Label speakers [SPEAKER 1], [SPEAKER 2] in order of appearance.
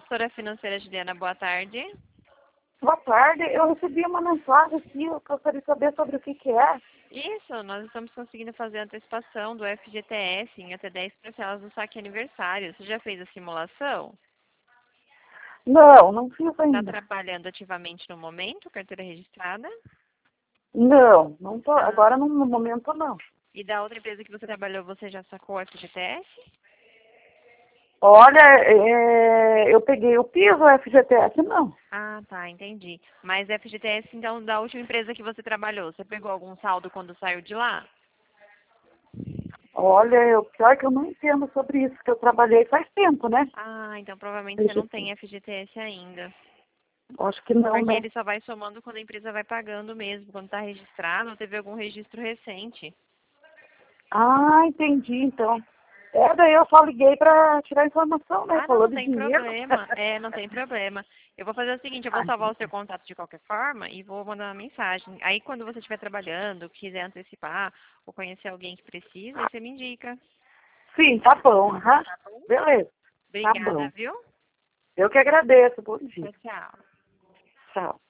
[SPEAKER 1] Consultora financeira Juliana, boa tarde.
[SPEAKER 2] Boa tarde, eu recebi uma mensagem aqui, eu gostaria de saber sobre o que é.
[SPEAKER 1] Isso, nós estamos conseguindo fazer a antecipação do FGTS em até 10 parcelas do saque aniversário. Você já fez a simulação?
[SPEAKER 2] Não fiz
[SPEAKER 1] Está
[SPEAKER 2] ainda.
[SPEAKER 1] trabalhando ativamente no momento, carteira registrada?
[SPEAKER 2] Não tô, agora no momento não.
[SPEAKER 1] E da outra empresa que você trabalhou, você já sacou o FGTS?
[SPEAKER 2] Olha, eu peguei o piso, o FGTS não.
[SPEAKER 1] Ah, tá, entendi. Mas FGTS, então, da última empresa que você trabalhou, você pegou algum saldo quando saiu de lá?
[SPEAKER 2] Olha, pior que eu não entendo sobre isso, que eu trabalhei faz tempo, né?
[SPEAKER 1] Ah, então provavelmente você não tem FGTS ainda.
[SPEAKER 2] Acho que não,
[SPEAKER 1] Porque
[SPEAKER 2] né?
[SPEAKER 1] ele só vai somando quando a empresa vai pagando mesmo, quando está registrado ou teve algum registro recente.
[SPEAKER 2] Ah, entendi, então. Daí eu só liguei pra tirar informação, né?
[SPEAKER 1] Ah,
[SPEAKER 2] Falou
[SPEAKER 1] não
[SPEAKER 2] de
[SPEAKER 1] tem
[SPEAKER 2] dinheiro.
[SPEAKER 1] problema. Não tem problema. Eu vou fazer o seguinte, eu vou
[SPEAKER 2] Ah,
[SPEAKER 1] salvar o seu contato de qualquer forma e vou mandar uma mensagem. Aí quando você estiver trabalhando, quiser antecipar ou conhecer alguém que precisa, aí você me indica.
[SPEAKER 2] sim, tá bom. Aham. Beleza, tá
[SPEAKER 1] Obrigada,
[SPEAKER 2] bom.
[SPEAKER 1] viu?
[SPEAKER 2] Eu que agradeço. Bom dia.
[SPEAKER 1] Tchau, tchau.
[SPEAKER 2] Tchau.